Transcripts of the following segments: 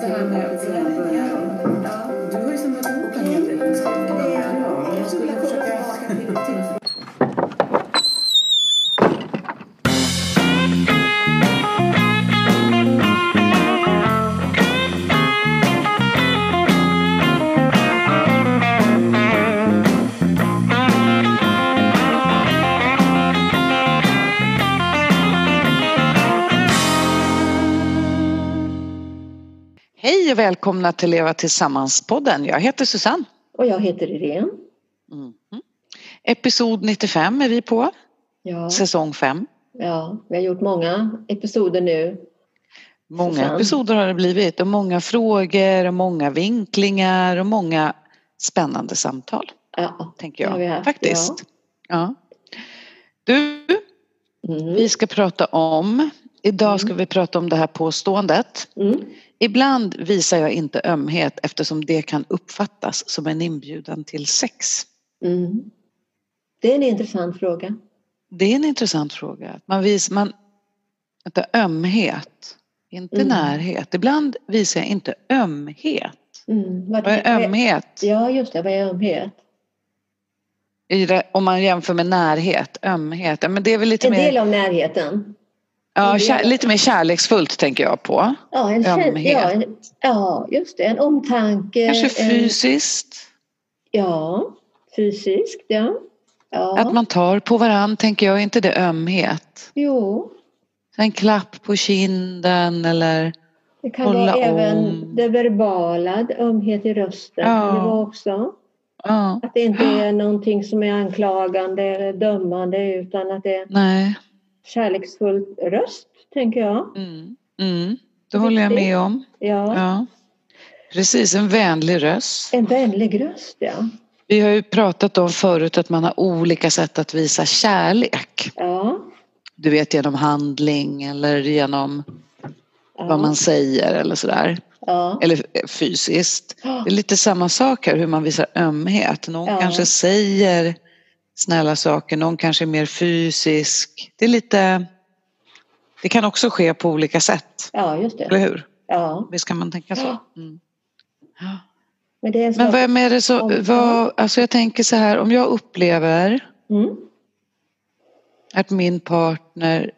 Du har ju samlat ihop en hel del. Jag skulle försöka... Hej och välkomna till Leva Tillsammans-podden. Jag heter Susanne. Och jag heter Irene. Episod 95 är vi på. Ja. Säsong 5. Ja, vi har gjort många episoder nu. Många Susanne. episoder har det blivit. Och många frågor och många vinklingar och många spännande samtal. Ja, tänker jag. det har vi haft, faktiskt. Ja. Du, vi ska prata om... Idag ska vi prata om det här påståendet. Ibland visar jag inte ömhet eftersom det kan uppfattas som en inbjudan till sex. Det är en intressant fråga. Det är en intressant fråga. Att ömhet, inte närhet. Ibland visar jag inte ömhet. Vad är ömhet? Ja, just det. Vad är ömhet? Om man jämför med närhet, ömhet. Ja, men det är väl lite en mer... del av närheten. Ja, lite mer kärleksfullt tänker jag på. Ja, ömhet. Ja, just det. En omtanke. Kanske fysiskt. Ja, fysiskt, ja. Att man tar på varann, tänker jag, inte det ömhet? Jo. En klapp på kinden eller det kan vara även det verbala, ömhet i rösten. Kan det vara också. Att det inte är någonting som är anklagande eller dömande utan att det är kärleksfull röst, tänker jag. Det håller jag med om. Ja. Precis, en vänlig röst. En vänlig röst, ja. Vi har ju pratat om förut att man har olika sätt att visa kärlek. Ja. Du vet, genom handling eller genom vad man säger eller sådär. Ja. Eller fysiskt. Det är lite samma sak här, hur man visar ömhet. Någon kanske säger snälla saker, någon kanske är mer fysisk. Det kan också ske på olika sätt. Ja, just det. Eller hur? Ja. Visst kan man tänka så. Men vem är det så, alltså jag tänker så här, om jag upplever att min partner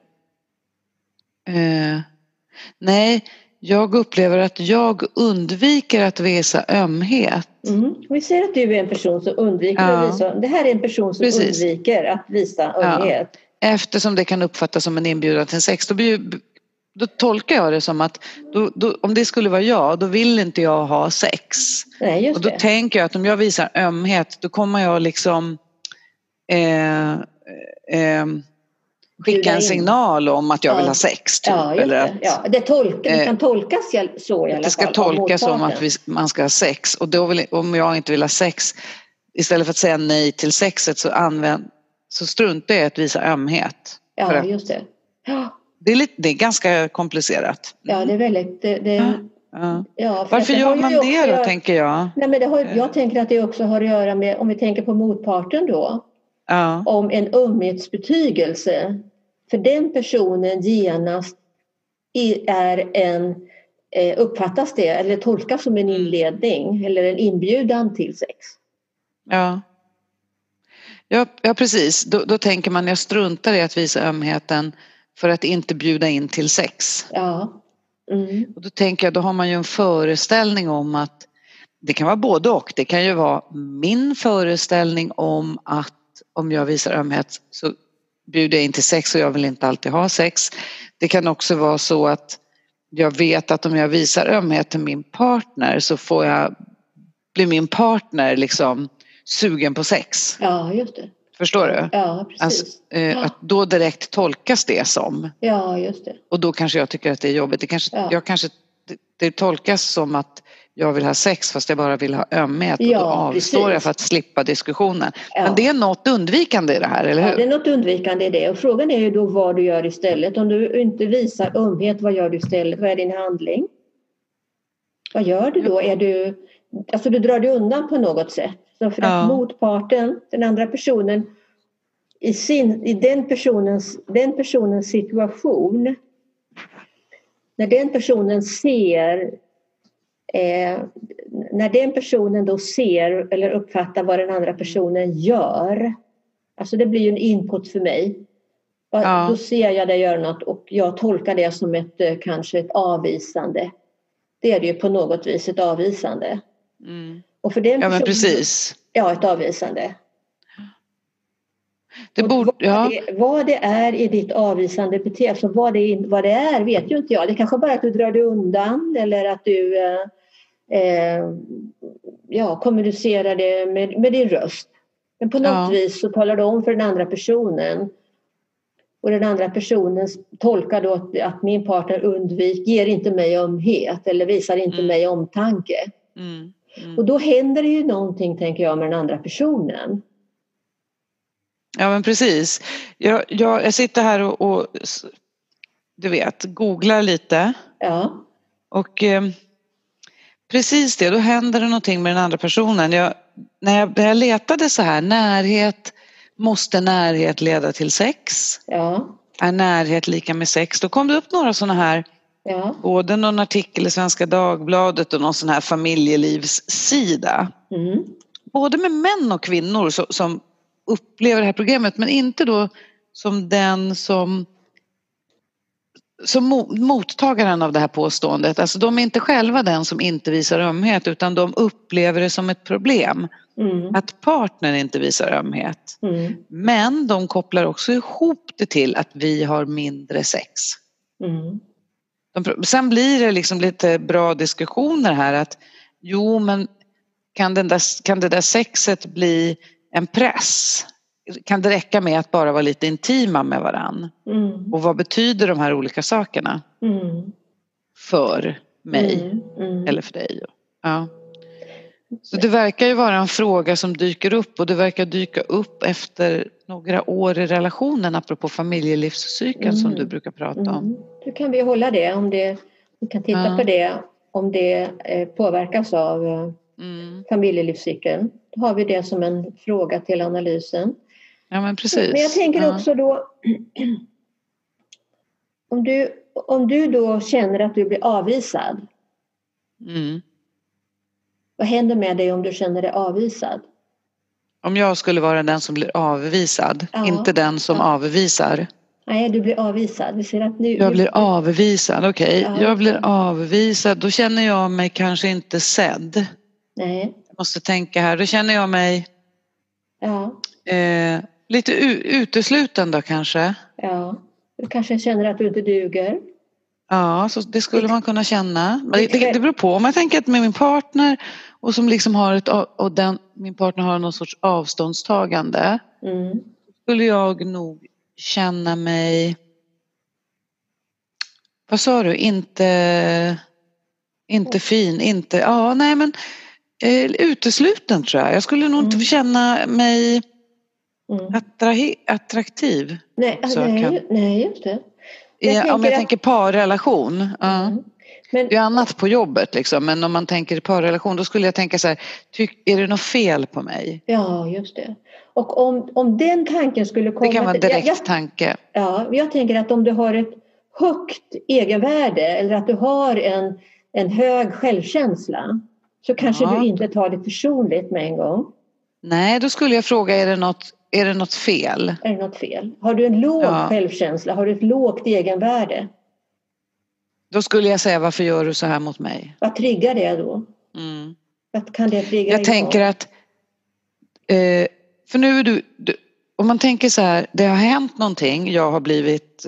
jag upplever att jag undviker att visa ömhet. Vi ser att du är en person som undviker att visa. Det här är en person som undviker att visa ömhet. Eftersom det kan uppfattas som en inbjudan till sex. Då tolkar jag det som att om det skulle vara jag, då vill inte jag ha sex. Nej, just och då tänker jag att om jag visar ömhet, då kommer jag liksom skicka en signal om att jag vill ha sex. Typ, det kan tolkas så i alla fall. Det ska tolkas som att man ska ha sex. Och då om jag inte vill ha sex, istället för att säga nej till sexet så struntar jag att visa ömhet. Ja, just det. Ja. Det är ganska komplicerat. Ja, det är väldigt... Varför gör man det då, tänker jag? Nej, men jag tänker att det också har att göra med, om vi tänker på motparten då, om en ömhetsbetygelse. För den personen genast uppfattas det eller tolkas som en inledning eller en inbjudan till sex. Ja, precis. Då tänker man, jag struntar i att visa ömheten för att inte bjuda in till sex. Och då tänker jag, då har man ju en föreställning om att det kan vara både och. Det kan ju vara min föreställning om att om jag visar ömhet så bjuder jag in till sex och jag vill inte alltid ha sex. Det kan också vara så att jag vet att om jag visar ömhet till min partner så blir min partner liksom sugen på sex. Ja, just det. Förstår du? Ja, precis. Alltså, att då direkt tolkas det som. Ja, just det. Och då kanske jag tycker att det är jobbigt. Det tolkas som att jag vill ha sex fast jag bara vill ha ömhet. Och då avstår jag för att slippa diskussionen. Men det är något undvikande i det här, eller hur? Ja, det är något undvikande i det. Och frågan är ju då vad du gör istället. Om du inte visar ömhet, vad gör du istället? Vad är din handling? Vad gör du då? Du drar dig undan på något sätt. Så för att motparten, den andra personen, i den personens situation, när den personen ser när den personen då ser eller uppfattar vad den andra personen gör, alltså det blir ju en input för mig. Ja. Då ser jag det göra något och jag tolkar det som kanske ett avvisande. Det är det ju på något vis, ett avvisande. Mm. Och för den personen, men precis. Ja, ett avvisande. Vad det är i ditt avvisande beteende, alltså vad det är vet ju inte jag. Det kanske bara att du drar dig undan eller att du kommunicerar det med din röst. Men på något vis så talar du om för den andra personen. Och den andra personen tolkar då att min partner ger inte mig ömhet eller visar inte mig omtanke. Och då händer det ju någonting, tänker jag, med den andra personen. Ja, men precis. Jag sitter här och du vet, googlar lite. Ja. Och precis det, då händer det någonting med den andra personen. När jag letade så här, måste närhet leda till sex? Ja. Är närhet lika med sex? Då kom det upp några sådana här, både någon artikel i Svenska Dagbladet och någon sån här familjelivssida. Både med män och kvinnor som upplever det här programmet, men inte då som den som mottagaren av det här påståendet. Alltså de är inte själva den som inte visar ömhet, utan de upplever det som ett problem. Att partnern inte visar ömhet. Men de kopplar också ihop det till att vi har mindre sex. Sen blir det liksom lite bra diskussioner här att men kan det där sexet bli en press? Kan det räcka med att bara vara lite intima med varann? Och vad betyder de här olika sakerna för mig eller för dig? Ja. Så det verkar ju vara en fråga som dyker upp, och det verkar dyka upp efter några år i relationen, apropå familjelivscykeln som du brukar prata om. Då kan vi hålla det, vi kan titta på det om det påverkas av familjelivscykeln. Då har vi det som en fråga till analysen. Ja, men precis. Men jag tänker också då, om du då känner att du blir avvisad. Vad händer med dig om du känner dig avvisad? Om jag skulle vara den som blir avvisad, inte den som avvisar. Nej, du blir avvisad. Vi ser att jag blir avvisad, okej. Jag blir avvisad, då känner jag mig kanske inte sedd. Nej. Jag måste tänka här, då känner jag mig lite utesluten då kanske. Ja, du kanske känner att du inte duger. Ja, så det skulle man kunna känna. Det beror på. Om jag tänker att med min partner och som liksom har min partner har någon sorts avståndstagande, skulle jag nog känna mig, vad sa du, inte fin, utesluten tror jag. Jag skulle nog inte känna mig attraktiv. Nej, just det. Om jag tänker parrelation. Men, det är annat på jobbet liksom, men om man tänker parrelation, då skulle jag tänka så här, är det något fel på mig? Ja, just det. Och om den tanken skulle komma... Det kan vara en direkt tanke. Ja, jag tänker att om du har ett högt egenvärde eller att du har en hög självkänsla, så kanske du inte tar det personligt med en gång. Nej, då skulle jag fråga, är det något fel? Är det något fel? Har du en låg självkänsla? Har du ett lågt egenvärde? Då skulle jag säga, varför gör du så här mot mig? Vad triggar det då? Vad kan det trigga? Jag tänker att för nu är du om man tänker så här, det har hänt någonting, jag har blivit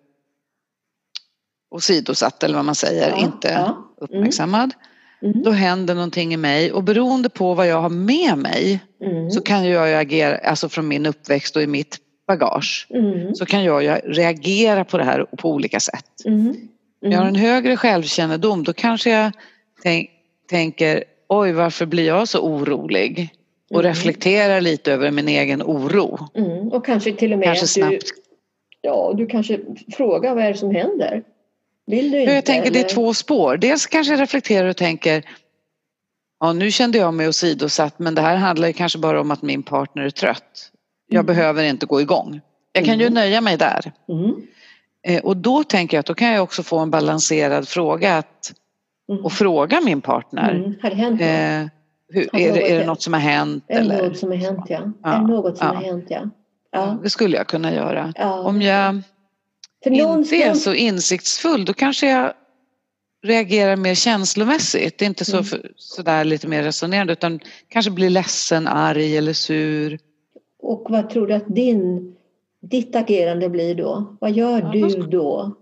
åsidosatt eller vad man säger, inte uppmärksammad. Då händer någonting i mig, och beroende på vad jag har med mig så kan jag agera, alltså från min uppväxt och i mitt bagage, så kan jag reagera på det här på olika sätt. Jag har en högre självkännedom, då kanske jag tänker, oj, varför blir jag så orolig? Och reflekterar lite över min egen oro. Och kanske till och med snabbt. Du kanske frågar vad är det som händer? Vill du inte? Jag tänker det är två spår. Dels kanske jag reflekterar och tänker, nu kände jag mig åsidosatt, men det här handlar kanske bara om att min partner är trött. Jag behöver inte gå igång. Jag kan ju nöja mig där. Och då tänker jag att då kan jag också få en balanserad fråga, att och fråga min partner. Har det hänt något? Är det något som har hänt? Är det något som har hänt, ja. Är det något som har hänt, ja. Ja. Det skulle jag kunna göra. Ja. Om jag inte är så insiktsfull, då kanske jag reagerar mer känslomässigt. Det är inte så där lite mer resonerande, utan kanske blir ledsen, arg eller sur. Och vad tror du att ditt agerande blir då? Vad gör du då?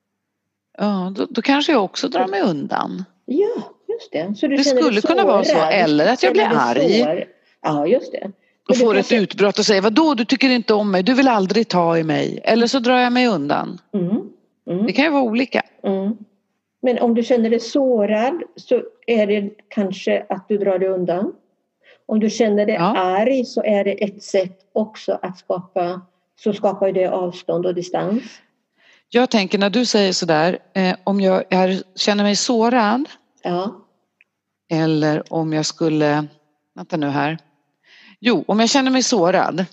Ja, då kanske jag också drar mig undan. Ja, just det. Så det skulle kunna vara så. Eller att jag blir arg. Ja, just det. Och får ett utbrott och säger, vadå, du tycker inte om mig, du vill aldrig ta i mig. Eller så drar jag mig undan. Det kan ju vara olika. Men om du känner dig sårad så är det kanske att du drar dig undan. Om du känner dig arg så är det ett sätt också att skapar det avstånd och distans. Jag tänker när du säger sådär, om jag känner mig sårad. Ja. Eller om jag skulle, vänta nu här. Jo, om jag känner mig sårad.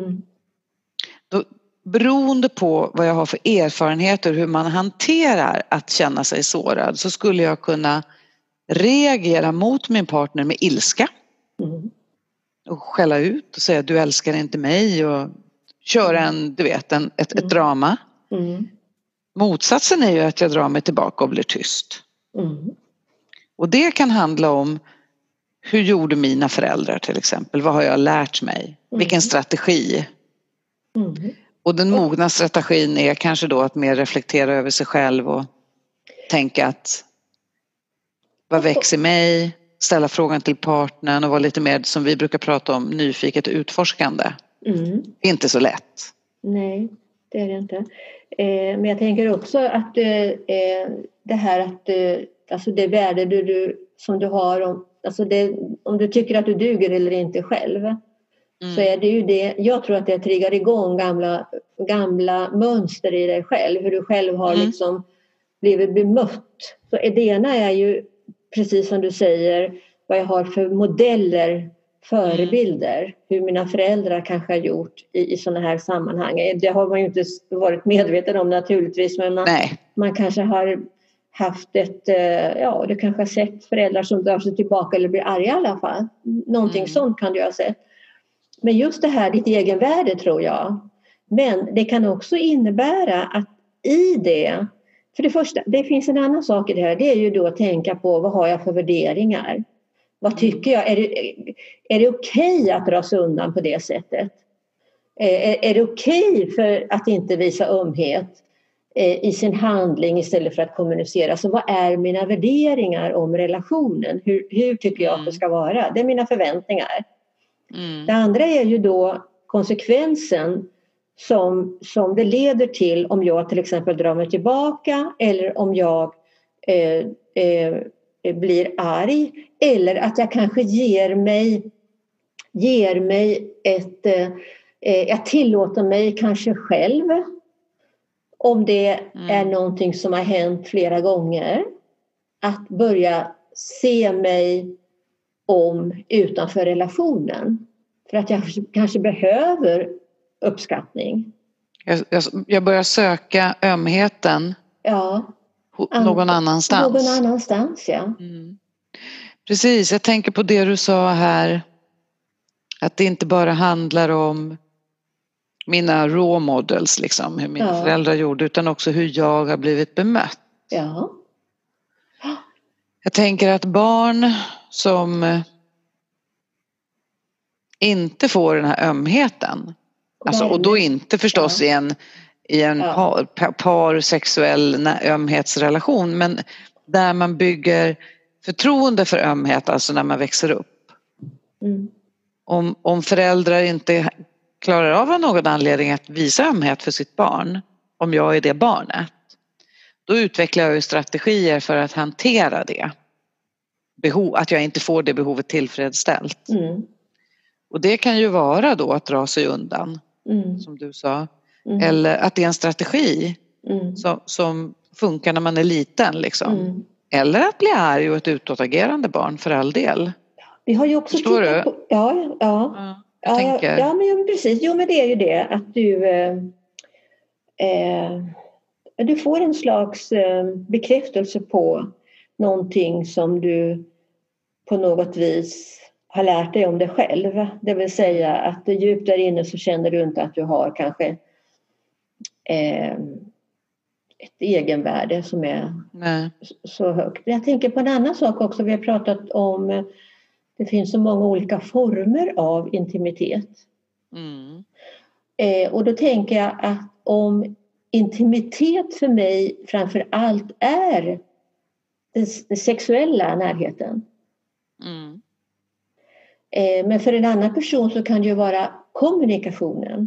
Då, beroende på vad jag har för erfarenheter, hur man hanterar att känna sig sårad, så skulle jag kunna reagera mot min partner med ilska. Och skälla ut och säga du älskar inte mig och köra ett drama. Motsatsen är ju att jag drar mig tillbaka och blir tyst. Och det kan handla om hur gjorde mina föräldrar till exempel? Vad har jag lärt mig? Vilken strategi? Och den mogna strategin är kanske då att mer reflektera över sig själv och tänka att vad växer mig? Ställa frågan till partnern och vara lite mer, som vi brukar prata om, nyfiket utforskande. Det är inte så lätt. Nej, det är det inte. Men jag tänker också att det här att alltså det värde som du har, om du tycker att du duger eller inte själv, så är det ju det. Jag tror att det triggar igång gamla mönster i dig själv. Hur du själv har liksom blivit bemött. Så det ena är ju, precis som du säger, vad jag har för modeller, förebilder. Hur mina föräldrar kanske har gjort i sådana här sammanhang. Det har man ju inte varit medveten om naturligtvis. Men man kanske har haft du kanske har sett föräldrar som drar sig tillbaka eller blir arga i alla fall. Någonting sånt kan du ha sett. Men just det här, ditt egenvärde tror jag. Men det kan också innebära att i det, för det första, det finns en annan sak i det här. Det är ju då att tänka på, vad har jag för värderingar? Vad tycker jag? Är det okej att dra sig undan på det sättet? Är det okej för att inte visa ömhet i sin handling istället för att kommunicera? Så vad är mina värderingar om relationen? Hur tycker jag att det ska vara? Det är mina förväntningar. Det andra är ju då konsekvensen som det leder till om jag till exempel drar mig tillbaka eller om jag blir arg, eller att jag kanske ger mig jag tillåter mig kanske själv, om det är någonting som har hänt flera gånger, att börja se mig om utanför relationen för att jag kanske behöver uppskattning. Jag börjar söka ömheten någon annanstans. Någon annanstans, ja. Precis, jag tänker på det du sa här, att det inte bara handlar om mina raw models, liksom, hur mina föräldrar gjorde, utan också hur jag har blivit bemött. Ja. Jag tänker att barn som inte får den här ömheten, alltså, och då inte förstås i en parsexuell ömhetsrelation, men där man bygger förtroende för ömhet, alltså när man växer upp. Om föräldrar inte klarar av någon anledning att visa ömhet för sitt barn, om jag är det barnet, då utvecklar jag ju strategier för att hantera det behov, att jag inte får det behovet tillfredsställt. Och det kan ju vara då att dra sig undan, som du sa, eller att det är en strategi som funkar när man är liten, liksom. Eller att bli arg och ett utåtagerande barn, för all del. Vi har ju också tittat på... men precis. Jo, men det är ju det att du får en slags bekräftelse på någonting som du på något vis har lärt dig om dig själv. Det vill säga att djupt där inne så känner du inte att du har kanske ett egenvärde som är så högt. Jag tänker på en annan sak också. Vi har pratat om det finns så många olika former av intimitet. Och då tänker jag att om intimitet för mig framför allt är den sexuella närheten. Men för en annan person så kan det ju vara kommunikationen.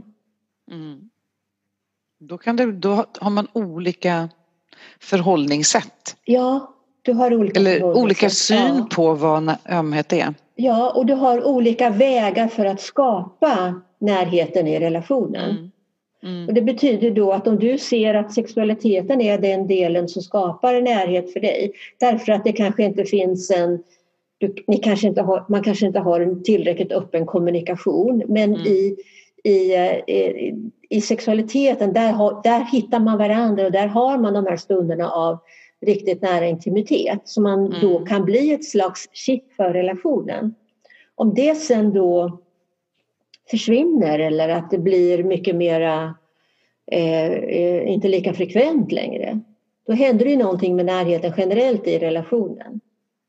Då har man olika förhållningssätt. Ja, du har olika syn på vad ömhet är. Ja, och du har olika vägar för att skapa närheten i relationen. Och det betyder då att om du ser att sexualiteten är den delen som skapar närhet för dig, därför att det kanske inte finns man kanske inte har en tillräckligt öppen kommunikation, men i sexualiteten där hittar man varandra och där har man de här stunderna av riktigt nära intimitet som man då kan bli ett slags chip för relationen. Om det sen då försvinner eller att det blir mycket mera inte lika frekvent längre, då händer det ju någonting med närheten generellt i relationen.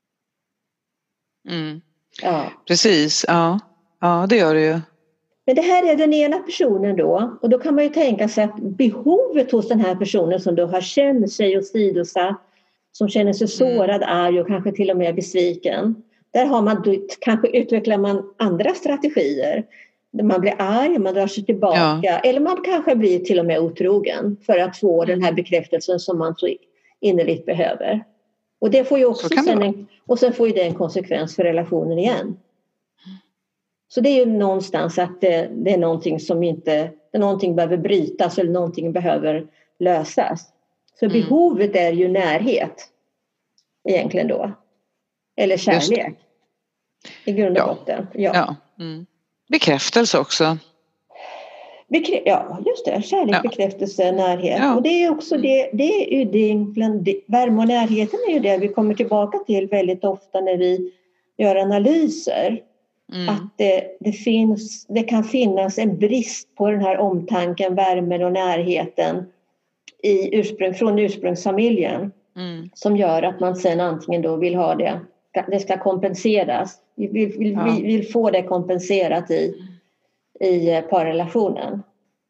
Ja. Precis, ja det gör det ju. Men det här är den ena personen då, och då kan man ju tänka sig att behovet hos den här personen som då har känt sig åsidosatt, som känner sig sårad, arg och kanske till och med besviken. Där kanske utvecklar man andra strategier. Man blir arg, man drar sig tillbaka eller man kanske blir till och med otrogen för att få den här bekräftelsen som man så innerligt behöver. Och det får ju också sen får ju det en konsekvens för relationen igen. Så det är ju någonstans att det är någonting som inte, någonting behöver brytas eller någonting behöver lösas. Så behovet är ju närhet egentligen då. Eller kärlek. I grund och botten. Ja. Bekräftelse också. Ja, just det. Kärlek, bekräftelse, närhet. Ja. Och det är också det är ju det, värme och närheten är ju det vi kommer tillbaka till väldigt ofta när vi gör analyser. Att det kan finnas en brist på den här omtanken, värmen och närheten från ursprungsfamiljen som gör att man sen antingen då vill ha det ska kompenseras. Vi vill få det kompenserat i parrelationen.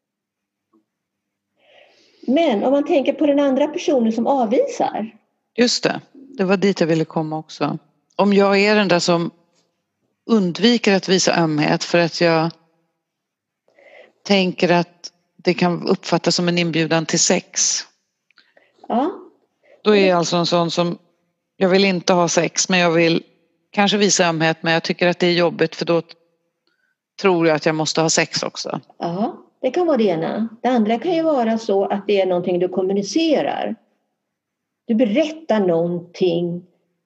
Men om man tänker på den andra personen som avvisar. Just det var dit jag ville komma också. Om jag är den där som undviker att visa ömhet för att jag tänker att det kan uppfattas som en inbjudan till sex. Ja. Då är jag alltså en sån som jag vill inte ha sex, men jag vill kanske visa ömhet, men jag tycker att det är jobbigt för då tror jag att jag måste ha sex också. Ja, det kan vara det ena. Det andra kan ju vara så att det är någonting du kommunicerar. Du berättar någonting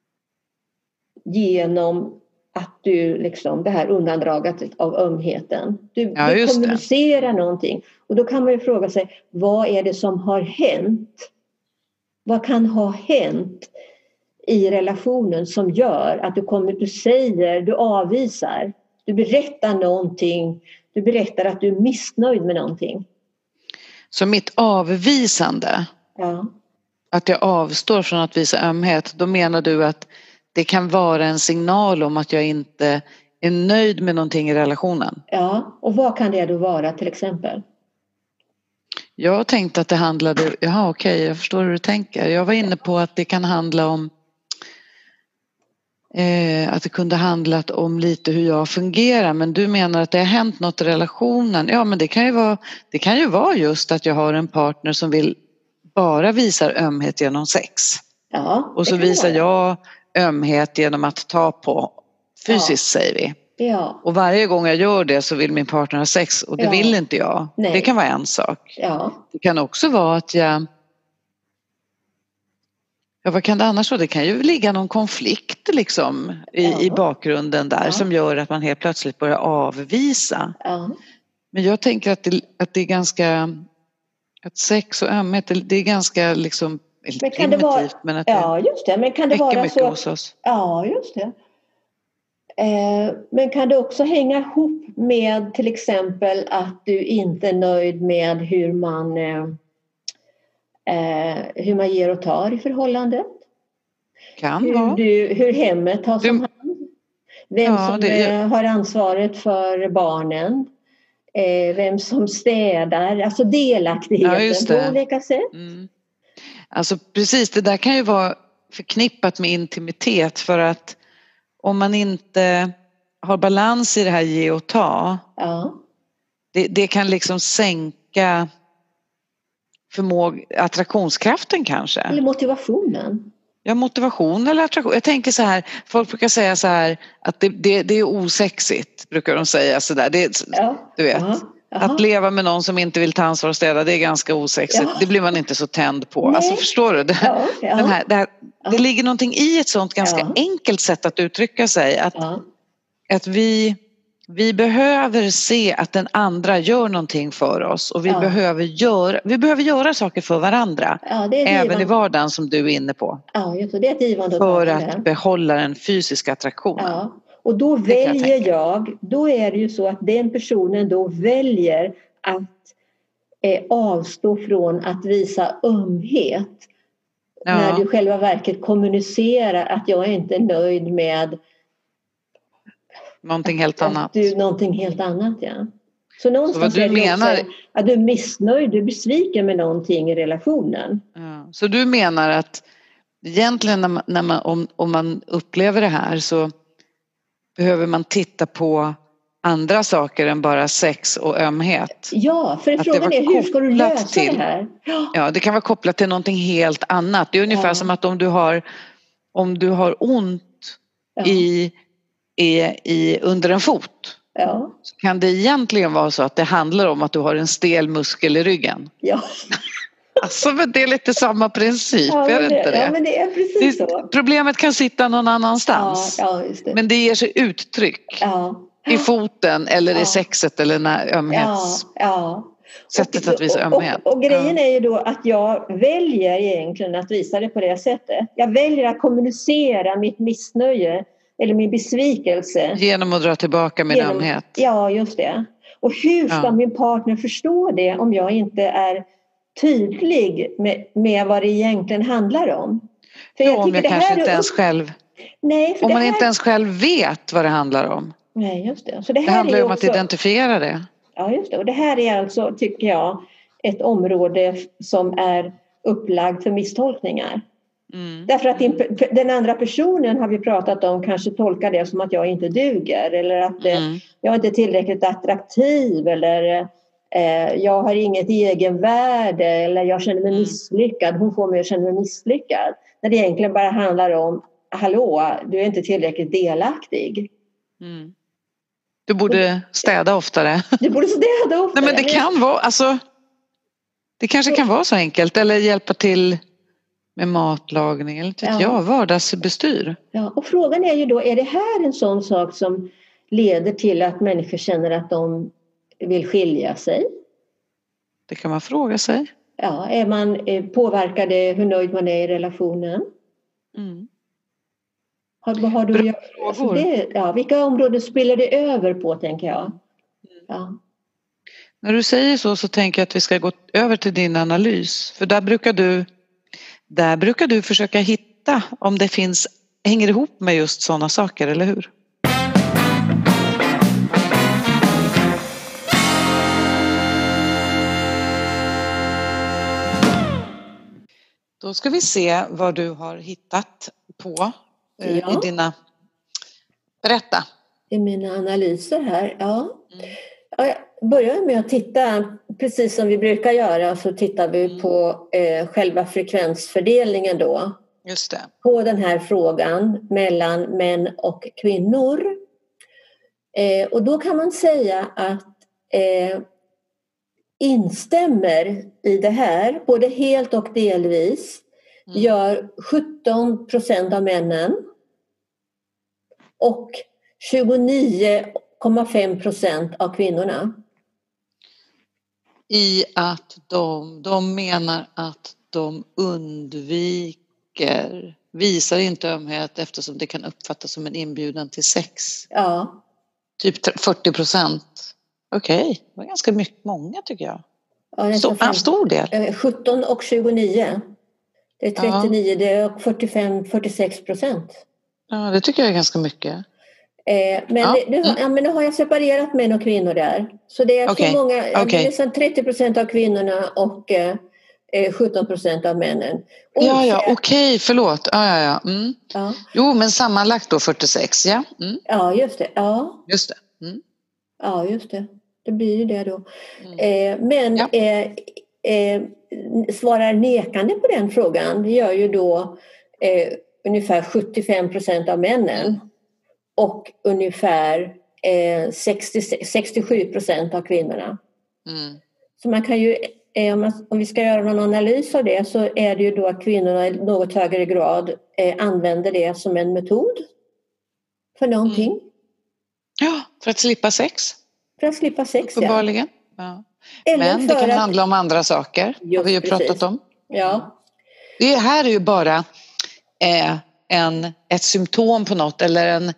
genom att du liksom det här undandraget av ömheten. Du kommunicerar någonting. Och då kan man ju fråga sig, vad är det som har hänt? Vad kan ha hänt i relationen som gör att du avvisar, du berättar någonting, du berättar att du är missnöjd med någonting. Så mitt avvisande, att jag avstår från att visa ömhet, då menar du att det kan vara en signal om att jag inte är nöjd med någonting i relationen? Ja, och vad kan det då vara till exempel? Jag tänkte att det handlade, jag förstår hur du tänker. Jag var inne på att det kan handla om att det kunde handlat om lite hur jag fungerar, men du menar att det har hänt något i relationen. Ja, men det kan ju vara just att jag har en partner som vill bara visa ömhet genom sex. Ja, och så visar jag ömhet genom att ta på fysiskt, säger vi. Ja. Och varje gång jag gör det så vill min partner ha sex och det vill inte jag. Nej. Det kan vara en sak. Ja. Det kan också vara att vad kan det annars vara? Det kan ju ligga någon konflikt liksom i bakgrunden där som gör att man helt plötsligt börjar avvisa. Ja. Men jag tänker att det är ganska, att sex och ömhet, det är ganska liksom Men kan det vara, men att ja, just det. Men kan det vara så hos oss. Ja, just det. Men kan det också hänga ihop med till exempel att du inte är nöjd med hur man ger och tar i förhållandet? Kan vara. Hur hemmet tas om hand. Vem som har ansvaret för barnen. Vem som städar. Alltså delaktigheten på olika sätt. Mm. Alltså precis, det där kan ju vara förknippat med intimitet, för att om man inte har balans i det här ge och ta, det kan liksom sänka attraktionskraften kanske. Eller motivationen. Ja, motivation eller attraktion. Jag tänker så här, folk brukar säga så här att det är osexigt, brukar de säga så där. Du vet. Att leva med någon som inte vill ta ansvar och städa, det är ganska osexigt. Det blir man inte så tänd på. Nej. Alltså förstår du? Det ligger någonting i ett sånt ganska enkelt sätt att uttrycka sig. Att vi behöver se att den andra gör någonting för oss. Och vi behöver göra saker för varandra. Även i vardagen, som du är inne på. Ja, just det är ett givande. För att behålla den fysiska attraktionen. Ja. Och då då är det ju så att den personen då väljer att avstå från att visa ömhet. När du själva verket kommunicerar att jag är inte nöjd med någonting helt annat. Någonting helt annat, ja. Så någonstans du menar att du är missnöjd, du är besviken med någonting i relationen. Ja. Så du menar att egentligen om man upplever det här, så behöver man titta på andra saker än bara sex och ömhet. Ja, för frågan är hur ska du lösa det här? Ja, det kan vara kopplat till någonting helt annat. Det är ungefär som att om du har ont under en fot, så kan det egentligen vara så att det handlar om att du har en stel muskel i ryggen. Ja. Alltså, men det är lite samma princip, är det inte det? Ja, men det är precis så. Problemet kan sitta någon annanstans. Just det. Men det ger sig uttryck i foten eller i sexet eller sättet att visa ömhet. Och grejen är ju då att jag väljer egentligen att visa det på det sättet. Jag väljer att kommunicera mitt missnöje eller min besvikelse. Genom att dra tillbaka min ömhet. Ja, just det. Och hur ska min partner förstå det om jag inte är tydlig med vad det egentligen handlar om? För om jag kanske inte ens själv... Nej, om man inte ens själv vet vad det handlar om. Nej, just det. Så det handlar ju om att identifiera det. Ja, just det. Och det här är alltså, tycker jag, ett område som är upplagd för misstolkningar. Därför att den andra personen, har vi pratat om, kanske tolkar det som att jag inte duger, eller att jag inte är tillräckligt attraktiv, eller jag har inget egenvärde, eller jag känner mig misslyckad, hon får mig att känna mig misslyckad. När det egentligen bara handlar om, hallå, du är inte tillräckligt delaktig. Du borde städa oftare. Du borde städa oftare. Nej, men det kan vara, alltså, det kanske kan vara så enkelt, eller hjälpa till med matlagning eller vardagsbestyr. Ja, och frågan är ju då, är det här en sån sak som leder till att människor känner att de vill skilja sig? Det kan man fråga sig. Ja, är man påverkade hur nöjd man är i relationen? Har du, alltså vilka områden spiller det över på, tänker jag? Ja. När du säger så tänker jag att vi ska gå över till din analys. För där brukar du försöka hitta om det hänger ihop med just sådana saker, eller hur? Då ska vi se vad du har hittat på i dina... Berätta. I mina analyser här, Jag börjar med att titta, precis som vi brukar göra, så tittar vi på själva frekvensfördelningen då. Just det. På den här frågan mellan män och kvinnor. Och då kan man säga att instämmer i det här, både helt och delvis, gör 17% av männen och 29,5% av kvinnorna. I att de menar att de visar inte ömhet eftersom det kan uppfattas som en inbjudan till sex. Ja. Typ 40%. Okej, det var ganska många tycker jag. Ja, stor del. 17 och 29. Det är 39, det är 45-46%. Ja, det tycker jag är ganska mycket. Men nu har jag separerat män och kvinnor där. Så det är så många, det är nästan 30% av kvinnorna och 17% av männen. Förlåt. Ja. Jo, men sammanlagt då 46, ja. Ja, just det. Ja, just det. Ja, just det. Det blir ju det då. Svarar nekande på den frågan, det gör ju då ungefär 75% av männen och ungefär 67% av kvinnorna. Så man kan ju, om vi ska göra någon analys av det, så är det ju då att kvinnorna i något högre grad använder det som en metod för någonting. Ja, för att slippa sex. Uppenbarligen. Ja. Men det kan handla om andra saker. Har vi ju pratat om. Ja. Det här är ju bara ett symptom på något eller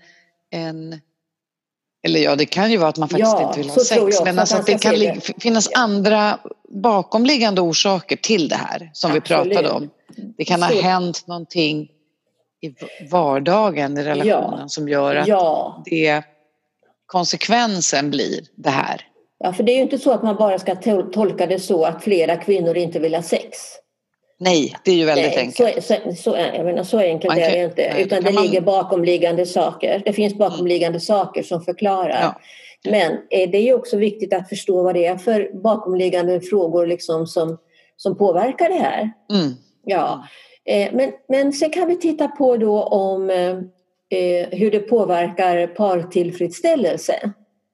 det kan ju vara att man faktiskt inte vill ha sex, men alltså att det kan finnas andra bakomliggande orsaker till det här som vi pratade om. Det kan ha hänt någonting i vardagen i relationen som gör att konsekvensen blir det här. Ja, för det är ju inte så att man bara ska tolka det så att flera kvinnor inte vill ha sex. Nej, det är ju väldigt enkelt. Så enkelt är det inte. Utan det ligger bakomliggande saker. Det finns bakomliggande saker som förklarar. Ja. Men det är ju också viktigt att förstå vad det är för bakomliggande frågor liksom som påverkar det här. Ja. Men sen kan vi titta på då om hur det påverkar partillfredsställelse.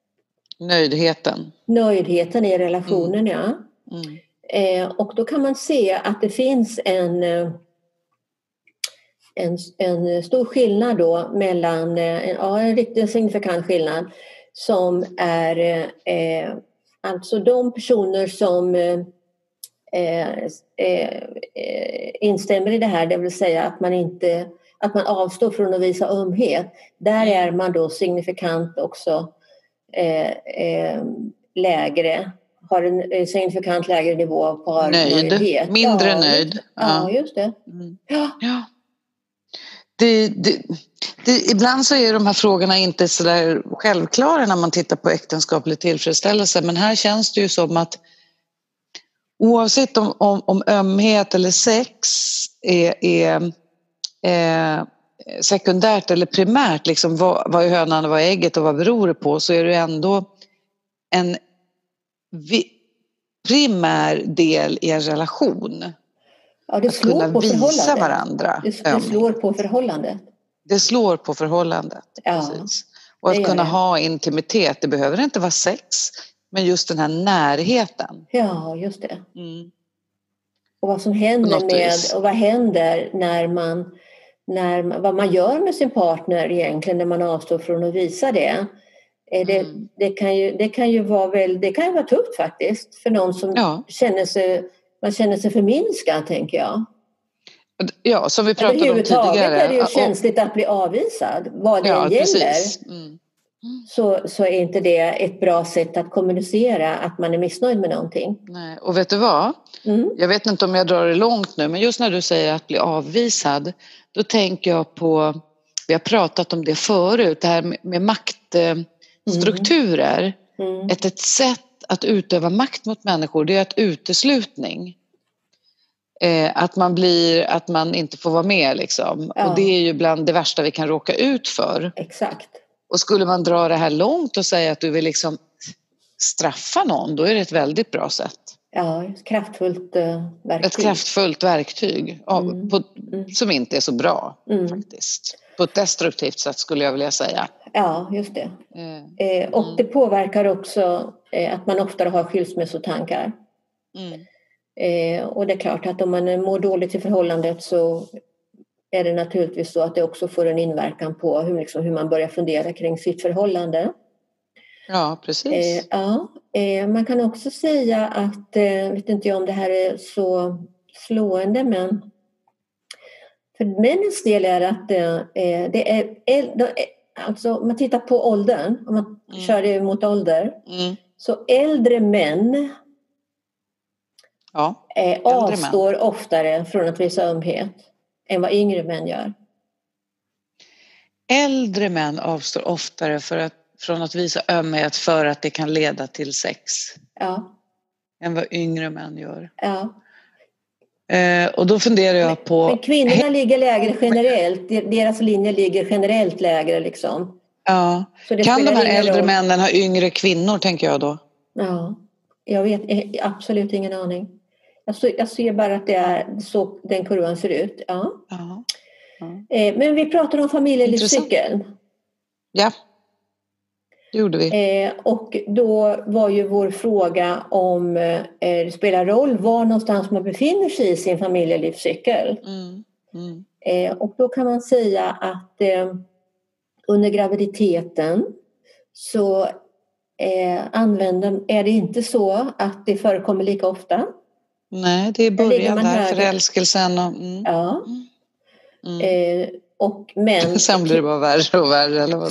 Nöjdheten i relationen, och då kan man se att det finns en stor skillnad då mellan, en riktigt signifikant skillnad som är alltså de personer som instämmer i det här, det vill säga att man avstår från att visa ömhet. Där är man då signifikant också lägre, har en signifikant lägre nivå av parnöjdhet. Mindre nöjd. Ja, just det. Ja. Ibland så är de här frågorna inte så där självklara när man tittar på äktenskaplig tillfredsställelse, men här känns det ju som att oavsett om ömhet eller sex är sekundärt eller primärt, liksom vad är hönan och vad är ägget och vad beror det på, så är det ändå en primär del i en relation. Ja, det slår att kunna visa varandra. Det slår på förhållandet. Det slår på förhållandet, precis. Och att kunna ha intimitet, det behöver inte vara sex, men just den här närheten. Ja, just det. Och vad som händer och vad händer vad man gör med sin partner egentligen när man avstår från att visa det. Det kan ju vara tufft faktiskt för någon som känner sig förminskad, tänker jag. Ja, som vi pratade om tidigare. Överhuvudtaget är det ju känsligt att bli avvisad. Vad det gäller så är inte det ett bra sätt att kommunicera att man är missnöjd med någonting. Nej, och vet du vad? Jag vet inte om jag drar det långt nu, men just när du säger att bli avvisad, då tänker jag på, vi har pratat om det förut, det här med maktstrukturer. Ett sätt att utöva makt mot människor, det är ett uteslutning. Att man inte får vara med liksom. Och det är ju bland det värsta vi kan råka ut för. Exakt. Och skulle man dra det här långt och säga att du vill liksom straffa någon, då är det ett väldigt bra sätt. Ja, ett kraftfullt verktyg. Ett kraftfullt verktyg som inte är så bra faktiskt. På ett destruktivt sätt skulle jag vilja säga. Ja, just det. Och det påverkar också att man oftare har skilsmässotankar. Och det är klart att om man mår dåligt i förhållandet så är det naturligtvis så att det också får en inverkan på hur man börjar fundera kring sitt förhållande. Ja, precis. Man kan också säga att, vet inte jag om det här är så slående, men för männens del är att det är alltså om man tittar på åldern, om man kör det mot ålder, så äldre män avstår oftare från att visa ömhet än vad yngre män gör. Äldre män avstår oftare från att visa ömhet för att det kan leda till sex. Ja. Än vad yngre män gör. Ja. Och då funderar jag på... Men kvinnorna ligger lägre generellt. Deras linje ligger generellt lägre liksom. Ja. Kan de här äldre männen ha yngre kvinnor, tänker jag då? Ja. Jag vet absolut ingen aning. Jag ser bara att det är så den kurvan ser ut. Ja. Ja. Men vi pratar om familjelivscykeln. Ja. Det gjorde vi. Och då var ju vår fråga om det spelar roll var någonstans man befinner sig i sin familjelivscykel. Och då kan man säga att under graviditeten så är det inte så att det förekommer lika ofta. Nej, det är början där, förälskelsen och... Ja. Men... Sen blir det bara värre och värre, eller vadå?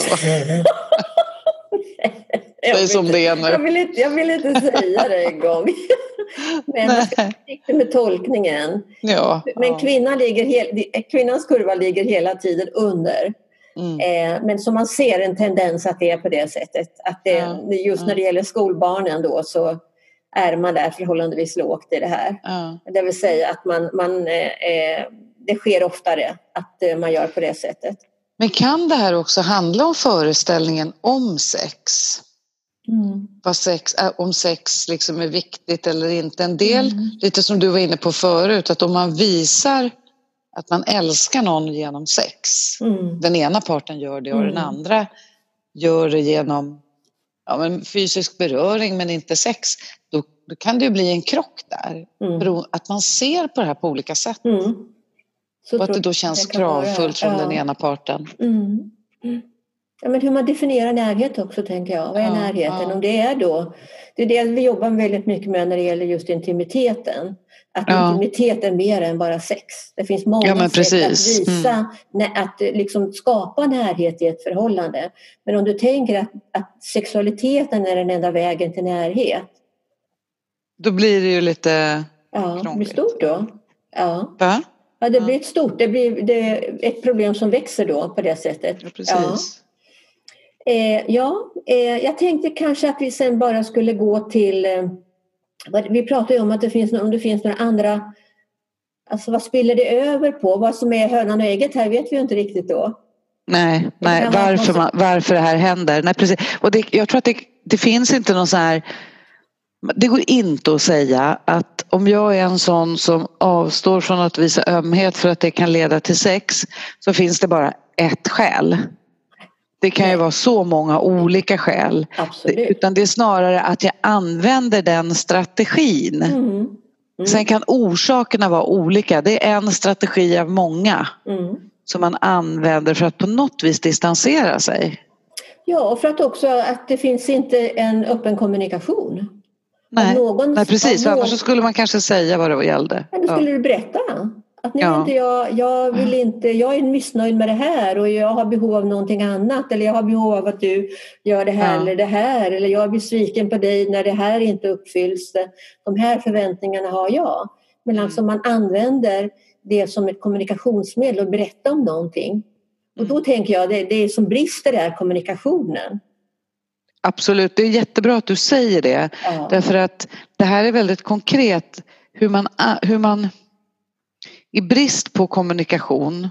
Säg som det är nu. Jag vill inte säga det en gång. Men jag ska försiktig med tolkningen. Ja, men kvinnans kurva ligger hela tiden under. Men som man ser en tendens att det är på det sättet. Att just när det gäller skolbarnen då så är man där förhållandevis lågt i det här. Det vill säga att det sker oftare att man gör på det sättet. Men kan det här också handla om föreställningen om sex? Om sex liksom är viktigt eller inte. En del, lite som du var inne på förut, att om man visar att man älskar någon genom sex, den ena parten gör det och den andra gör det genom fysisk beröring men inte sex, då kan det ju bli en krock där. Att man ser på det här på olika sätt. Och att det då känns kravfullt från den ena parten. Ja, men hur man definierar närhet också, tänker jag. Vad är närheten? Om det är då... Det är det vi jobbar väldigt mycket med när det gäller just intimiteten. Att intimitet är mer än bara sex. Det finns många sätt att visa, att liksom skapa närhet i ett förhållande. Men om du tänker att sexualiteten är den enda vägen till närhet. Då blir det ju lite krångligt. Det blir stort då. Ja, det blir ett stort. Det är ett problem som växer då på det sättet. Ja, precis. Jag tänkte kanske att vi sen bara skulle gå till... Vi pratar ju om att det finns några andra... Alltså vad spiller det över på? Vad som är hönan och ägget här vet vi ju inte riktigt då. Nej, varför det här händer. Nej, precis. Och jag tror att det finns inte någon så här... Det går inte att säga att om jag är en sån som avstår från att visa ömhet för att det kan leda till sex, så finns det bara ett skäl. Det kan ju vara så många olika skäl. Utan det är snarare att jag använder den strategin. Sen kan orsakerna vara olika. Det är en strategi av många som man använder för att på något vis distansera sig. Ja, och för att också att det finns inte en öppen kommunikation. Nej, precis. Annars så skulle man kanske säga vad det gällde. Men då skulle du berätta. Att nu inte jag är missnöjd med det här och jag har behov av någonting annat, eller jag har behov av att du gör det här eller det här, eller jag är besviken på dig när det här inte uppfylls. De här förväntningarna har jag. Men alltså man använder det som ett kommunikationsmedel och berätta om någonting. Och då tänker jag det som brister är kommunikationen. Absolut, det är jättebra att du säger det. Därför att det här är väldigt konkret hur man i brist på kommunikation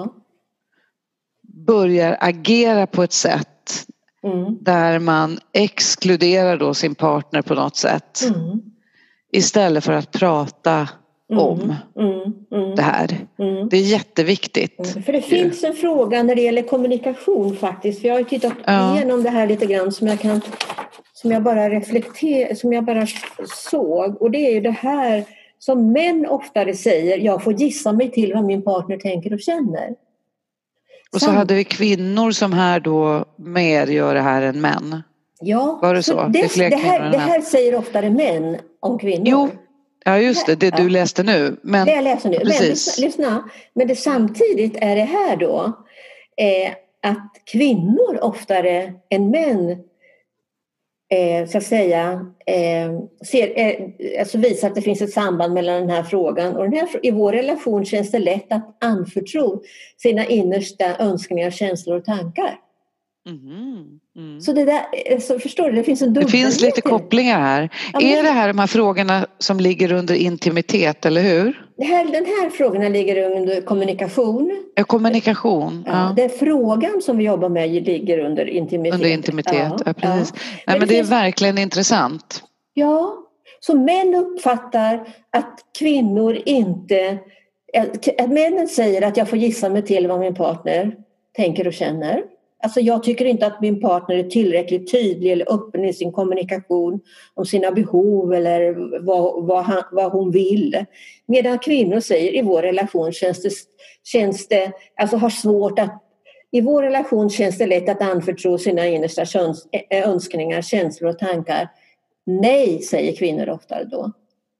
börjar agera på ett sätt där man exkluderar då sin partner på något sätt istället för att prata om det här. Det är jätteviktigt. För det finns en fråga när det gäller kommunikation faktiskt. För jag har ju tittat igenom det här lite grann som jag bara såg. Och det är ju det här som män oftare säger, jag får gissa mig till vad min partner tänker och känner. Och så hade vi kvinnor som här då mer gör det här än män. Ja, var det så? Det här säger oftare män om kvinnor. Jo, Ja, just det du läste nu. Men, det jag läser nu. Precis. Men lyssna. Men samtidigt är det här då att kvinnor oftare än män så att säga visar att det finns ett samband mellan den här frågan och i vår relation känns det lätt att anförtro sina innersta önskningar, känslor och tankar. Så det där, så förstår du, det finns en dubbelhet. Det finns lite kopplingar här. Ja, är det här de här frågorna som ligger under intimitet, eller hur? Den här frågorna ligger under kommunikation. Ja, kommunikation. Ja. Det är frågan som vi jobbar med ligger under intimitet. Under intimitet, ja precis. Ja. Nej, men det är verkligen intressant. Ja, så män uppfattar att kvinnor inte... Att männen säger att jag får gissa mig till vad min partner tänker och känner. Alltså jag tycker inte att min partner är tillräckligt tydlig eller öppen i sin kommunikation om sina behov eller vad hon vill. Medan kvinnor säger i vår relation känns det alltså har svårt att i vår relation känns det lätt att anförtro sina innersta önskningar, känslor och tankar. Nej, säger kvinnor oftare då.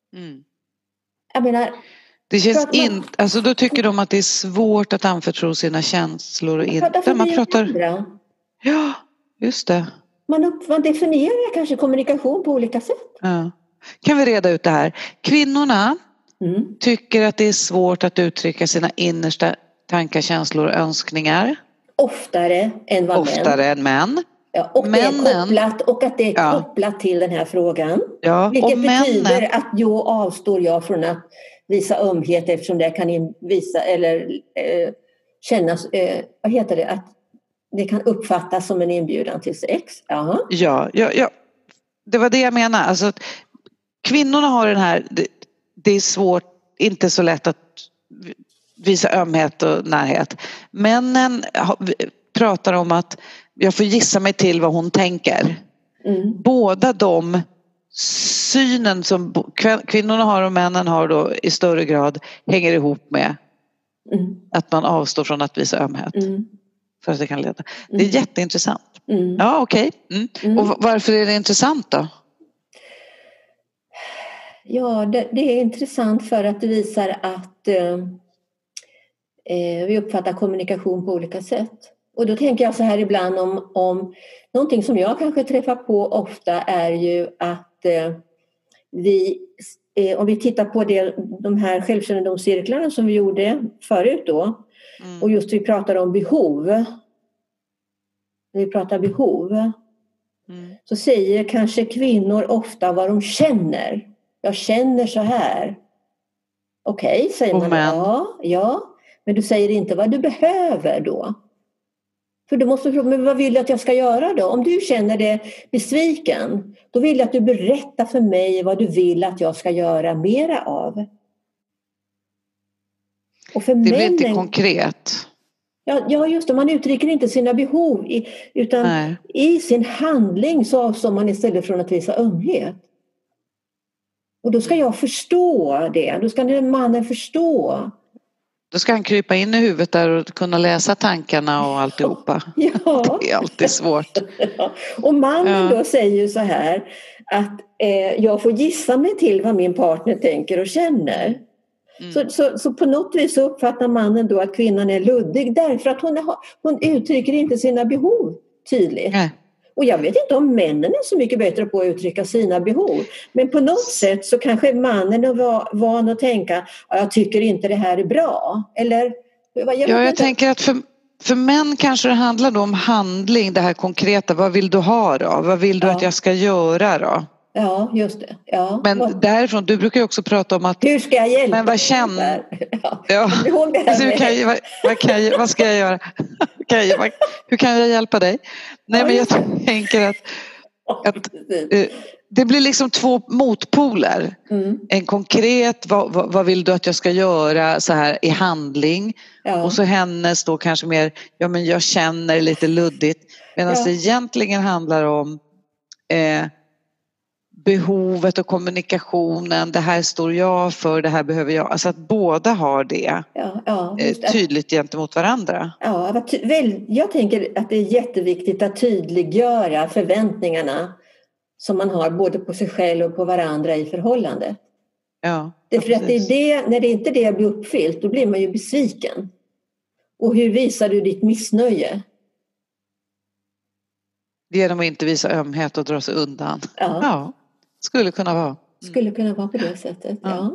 Jag menar, det känns alltså då tycker de att det är svårt att anförtro sina känslor och man pratar. Ja, just det. Man definierar kanske kommunikation på olika sätt. Ja. Kan vi reda ut det här? Kvinnorna tycker att det är svårt att uttrycka sina innersta tankar, känslor och önskningar. Oftare än män. Ja, och att det är kopplat till den här frågan. Ja, vilket betyder att avstår jag från att visa ömhet eftersom det kan visa eller kännas, vad heter det, att det kan uppfattas som en inbjudan till sex. Aha. Ja. Det var det jag menar. Alltså, kvinnorna har den här, det är svårt, inte så lätt att visa ömhet och närhet. Männen pratar om att jag får gissa mig till vad hon tänker. Båda de synen som kvinnorna har och männen har då i större grad hänger ihop med att man avstår från att visa ömhet. För att det kan leda. Det är jätteintressant. Ja, okej. Och varför är det intressant då? Ja, det är intressant för att det visar att vi uppfattar kommunikation på olika sätt. Och då tänker jag så här ibland om någonting som jag kanske träffar på ofta är ju att om vi tittar på de här självkännedomscirklarna som vi gjorde förut då och just vi pratar om behov. När vi pratar behov så säger kanske kvinnor ofta vad de känner. Jag känner så här. Okej, säger man. Ja, men du säger inte vad du behöver då. För du måste fråga, men vad vill du att jag ska göra då? Om du känner dig besviken, då vill jag att du berättar för mig vad du vill att jag ska göra mera av. Och för det blir männen, inte konkret. Ja, just det. Man uttrycker inte sina behov utan i sin handling så avstår man istället från att visa ömhet. Och då ska jag förstå det. Då ska den mannen förstå. Då ska han krypa in i huvudet där och kunna läsa tankarna och alltihopa. Ja. Det är alltid svårt. Ja. Och mannen då säger ju så här att jag får gissa mig till vad min partner tänker och känner. Så på något vis så uppfattar mannen då att kvinnan är luddig därför att hon uttrycker inte sina behov tydligt. Och jag vet inte om männen är så mycket bättre på att uttrycka sina behov. Men på något sätt så kanske mannen är van att tänka jag tycker inte det här är bra. Eller, jag tänker att för män kanske det handlar då om handling, det här konkreta. Vad vill du ha då? Vad vill du att jag ska göra då? Ja, just det. Ja. Men därifrån, du brukar ju också prata om att... Hur ska jag hjälpa? Men vad känner... Vad ska jag göra? Hur kan jag hjälpa dig? Nej, men jag tänker att det blir liksom två motpoler. En konkret, vad vill du att jag ska göra så här i handling? Ja. Och så hennes då kanske mer, men jag känner lite luddigt. Medan det egentligen handlar om... behovet och kommunikationen, det här står jag för, det här behöver jag. Alltså att båda har det tydligt gentemot varandra. Ja, jag tänker att det är jätteviktigt att tydliggöra förväntningarna som man har både på sig själv och på varandra i förhållandet. Ja, därför att när det inte det blir uppfyllt, då blir man ju besviken. Och hur visar du ditt missnöje? Genom att inte visa ömhet och dra sig undan. Ja. Skulle kunna vara. Skulle kunna vara på det sättet, ja.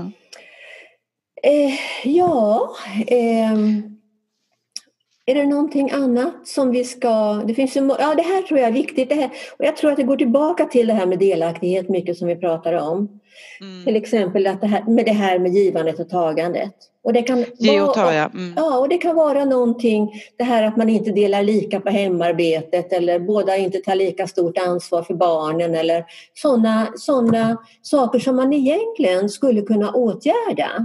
Är det någonting annat som vi ska... Det finns det här tror jag är viktigt. Det här, och jag tror att det går tillbaka till det här med delaktighet mycket som vi pratar om. Till exempel att det här med givandet och tagandet. Och det kan och det kan vara någonting, det här att man inte delar lika på hemarbetet eller båda inte tar lika stort ansvar för barnen eller sådana saker som man egentligen skulle kunna åtgärda.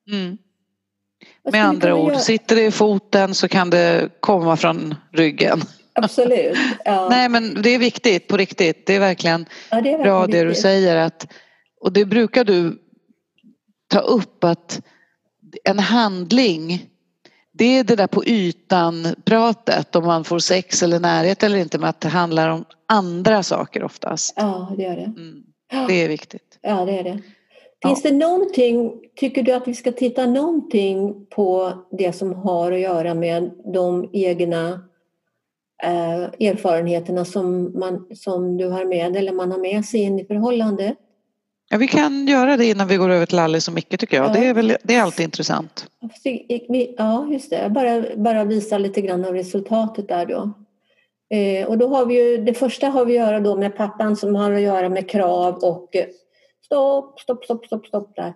Med andra ord, sitter det i foten så kan det komma från ryggen. Absolut. Ja. Nej, men det är viktigt på riktigt. Det är verkligen, bra viktigt. Det du säger. Och det brukar du ta upp, att en handling, det är det där på ytan pratet om man får sex eller närhet eller inte, men att det handlar om andra saker oftast. Ja, det gör det. Det är viktigt. Ja, det är det. Finns det någonting, tycker du att vi ska titta någonting på det som har att göra med de egna erfarenheterna som du har med eller man har med sig in i förhållandet? Ja, vi kan göra det innan vi går över till Alice och Micke tycker jag. Det är alltid intressant. Ja, just det. Bara visa lite grann av resultatet där då. Och då har vi ju, det första har vi att göra då med pappan som har att göra med krav och stopp där.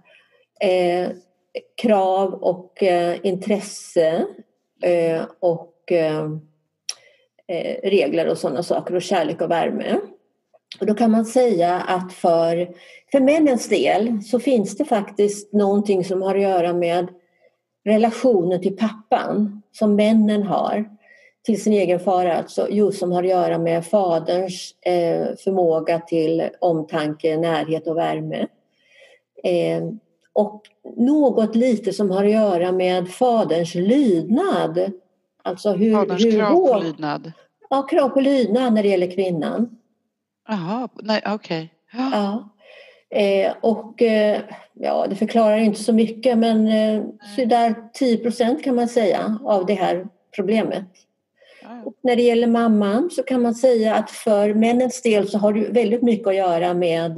Krav och intresse och regler och sådana saker och kärlek och värme. Och då kan man säga att för männens del så finns det faktiskt någonting som har att göra med relationen till pappan som männen har till sin egen far, alltså just som har att göra med faderns förmåga till omtanke, närhet och värme. Och något lite som har att göra med faderns lydnad. Alltså faderns krav på lydnad? Ja, krav på lydnad när det gäller kvinnan. Jaha, nej, okej. Ja. Det förklarar inte så mycket, men så där 10% kan man säga av det här problemet. Och när det gäller mamman så kan man säga att för männens del så har det väldigt mycket att göra med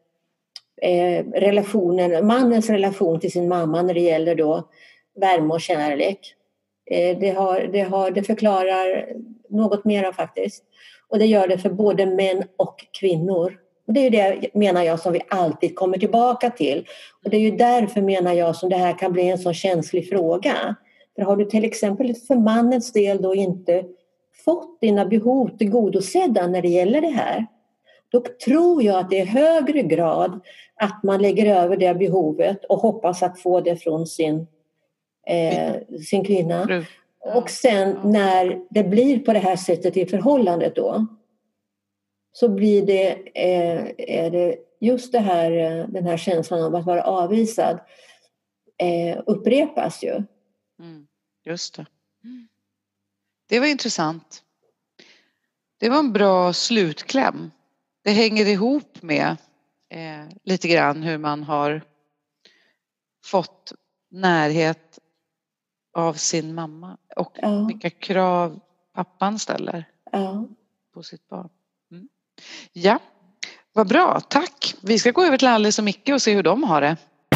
mannens relation till sin mamma när det gäller då värme och kärlek. Det förklarar något mer faktiskt. Och det gör det för både män och kvinnor. Och det är ju det, menar jag, som vi alltid kommer tillbaka till. Och det är ju därför, menar jag, som det här kan bli en så känslig fråga. För har du till exempel för mannens del då inte fått dina behov tillgodosedda när det gäller det här, då tror jag att det är högre grad att man lägger över det behovet och hoppas att få det från sin kvinna. Och sen när det blir på det här sättet i förhållandet då, så blir är det just det här, den här känslan av att vara avvisad upprepas ju. Just det. Det var intressant. Det var en bra slutkläm. Det hänger ihop med lite grann hur man har fått närhet av sin mamma och vilka krav pappan ställer på sitt barn. Ja, vad bra, tack. Vi ska gå över till Alice och Micke och se hur de har det.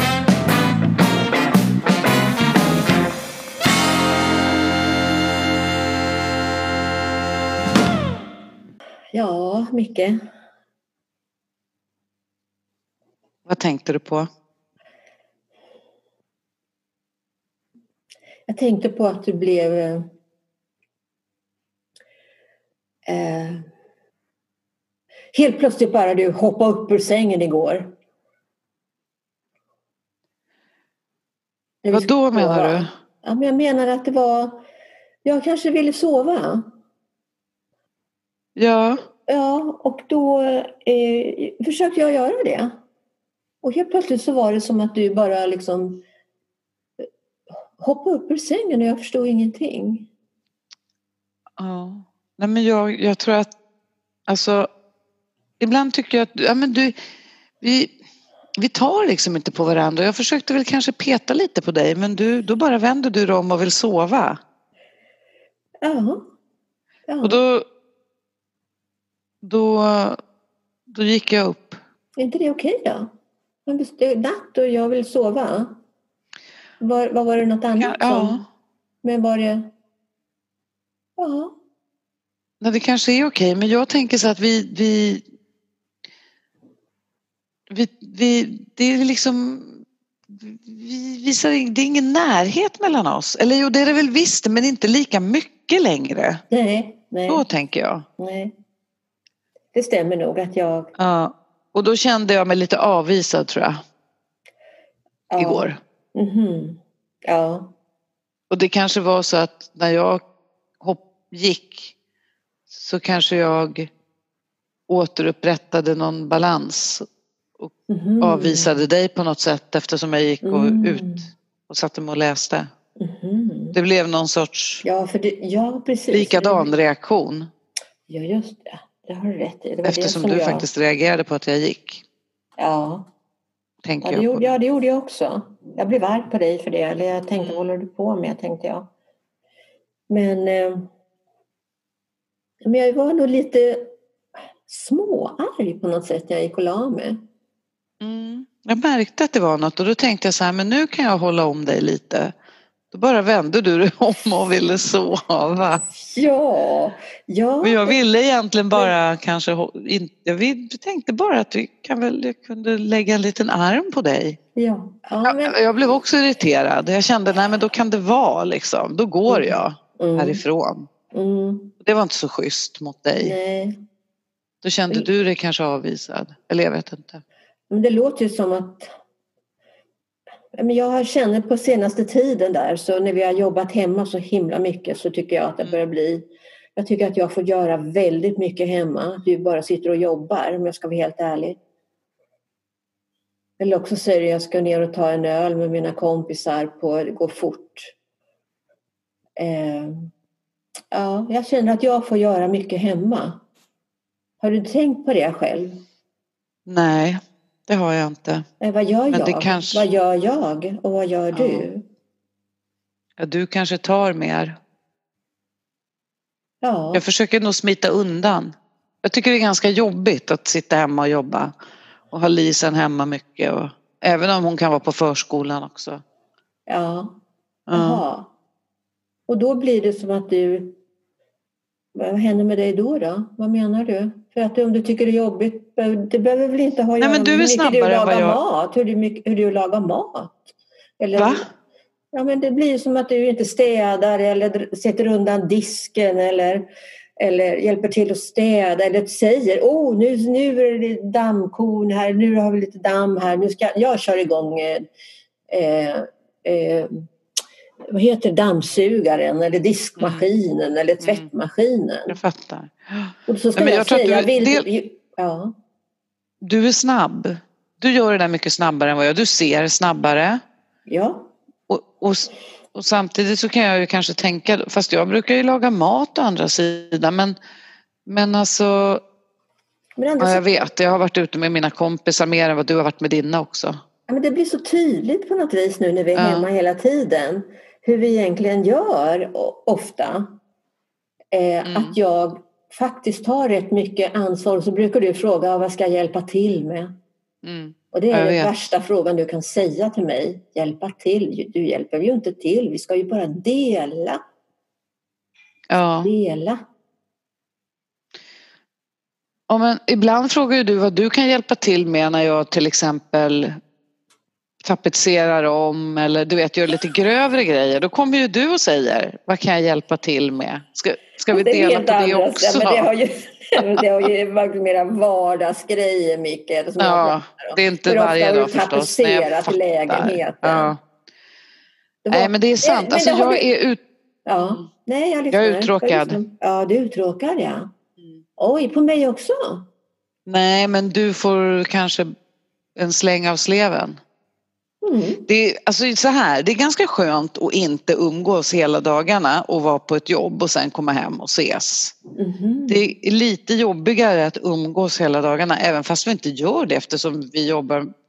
Ja, Micke. Vad tänkte du på? Jag tänkte på att du blev helt plötsligt bara du hoppade upp ur sängen igår. Vad då menar du? Ja, men jag menar att det var, jag kanske ville sova. Ja. Ja, och då försökte jag göra det. Och helt plötsligt så var det som att du bara liksom hoppade upp ur sängen och jag förstod ingenting. Ja. Nej, men jag tror att alltså ibland tycker jag att vi tar liksom inte på varandra. Jag försökte väl kanske peta lite på dig, men då bara vänder du dig om och vill sova. Ja. Och då gick jag upp. Är inte det okej då? Det är natt och jag vill sova. Var det något annat som... Men var det... Ja. Nej, det kanske är okej, men jag tänker så att vi det är liksom... Vi visar, det är ingen närhet mellan oss. Eller jo, det är det väl visst, men inte lika mycket längre. Nej. Så tänker jag. Nej. Det stämmer nog att jag... Ja. Och då kände jag mig lite avvisad, tror jag. Ja. Igår. Mm-hmm. Ja. Och det kanske var så att när jag gick så kanske jag återupprättade någon balans och avvisade dig på något sätt eftersom jag gick ut och satte mig och läste. Det blev någon sorts precis. likadan reaktion. Ja, just det. Det har du rätt i. Eftersom du faktiskt reagerade på att jag gick. Ja. Det gjorde jag också. Jag blev arg på dig för det. Eller jag tänkte, vad håller du på med? Tänkte jag. Men jag var nog lite småarg på något sätt när jag gick och la mig. Jag märkte att det var något och då tänkte jag så här, men nu kan jag hålla om dig lite. Då bara vände du dig om och ville sova. Ja. Och jag ville egentligen bara jag tänkte bara att jag kunde lägga en liten arm på dig. Ja. Jag blev också irriterad. Jag kände, nej men då kan det vara liksom. Då går jag härifrån. Det var inte så schysst mot dig. Nej. Då kände du dig kanske avvisad. Eller jag vet inte. Men det låter ju som att... Men jag känner på senaste tiden där, så när vi har jobbat hemma så himla mycket, så tycker jag att det börjar bli... Jag tycker att jag får göra väldigt mycket hemma. Du bara sitter och jobbar, om jag ska vara helt ärlig. Eller också säger jag ska ner och ta en öl med mina kompisar på det går fort. Ja, jag känner att jag får göra mycket hemma. Har du tänkt på det själv? Nej, det har jag inte. Vad gör jag? Vad gör jag? Och vad gör du? Ja, du kanske tar mer. Ja. Jag försöker nog smita undan. Jag tycker det är ganska jobbigt att sitta hemma och jobba. Och ha Lisen hemma mycket. Även om hon kan vara på förskolan också. Ja. Jaha. Och då blir det som att du... Vad händer med dig då? Vad menar du? För att om du tycker det är jobbigt, det behöver väl inte ha att göra med hur mycket du lagar mat, hur du lagar mat. Eller, va? Ja, men det blir som att du inte städar eller sätter undan disken eller hjälper till att städa eller säger, nu är det dammkorn här, nu har vi lite damm här, nu ska jag köra igång vad heter dammsugaren eller diskmaskinen eller tvättmaskinen. Jag fattar. Och så ska jag säga, du är snabb. Du gör det där mycket snabbare än vad jag. Du ser snabbare. Ja. Och samtidigt så kan jag ju kanske tänka, fast jag brukar ju laga mat å andra sidan, men alltså jag vet, jag har varit ute med mina kompisar mer än vad du har varit med dina också. Ja, men det blir så tydligt på något vis nu när vi är hemma hela tiden. Hur vi egentligen gör ofta. Att jag faktiskt tar rätt mycket ansvar. Och så brukar du fråga, vad ska jag hjälpa till med? Och det är den värsta frågan du kan säga till mig. Hjälpa till? Du hjälper ju inte till. Vi ska ju bara dela. Ja. Dela. Ja, men ibland frågar ju du vad du kan hjälpa till med när jag till exempel tapetserar om eller du vet gör lite grövre grejer. Då kommer ju du och säger, vad kan jag hjälpa till med? Ska vi dela på det också? Men det har ju varit mera vardagsgrejer mycket. Ja, det är inte varje dag förstås. Tapetserat lägenheten. Ja. Nej, men det är sant. Men alltså jag är jag är uttråkad. Ja, du är uttråkad, ja. Oj, på mig också. Nej, men du får kanske en släng av sleven. Det är, alltså så här, det är ganska skönt att inte umgås hela dagarna och vara på ett jobb och sen komma hem och ses. Det är lite jobbigare att umgås hela dagarna även fast vi inte gör det eftersom vi jobbar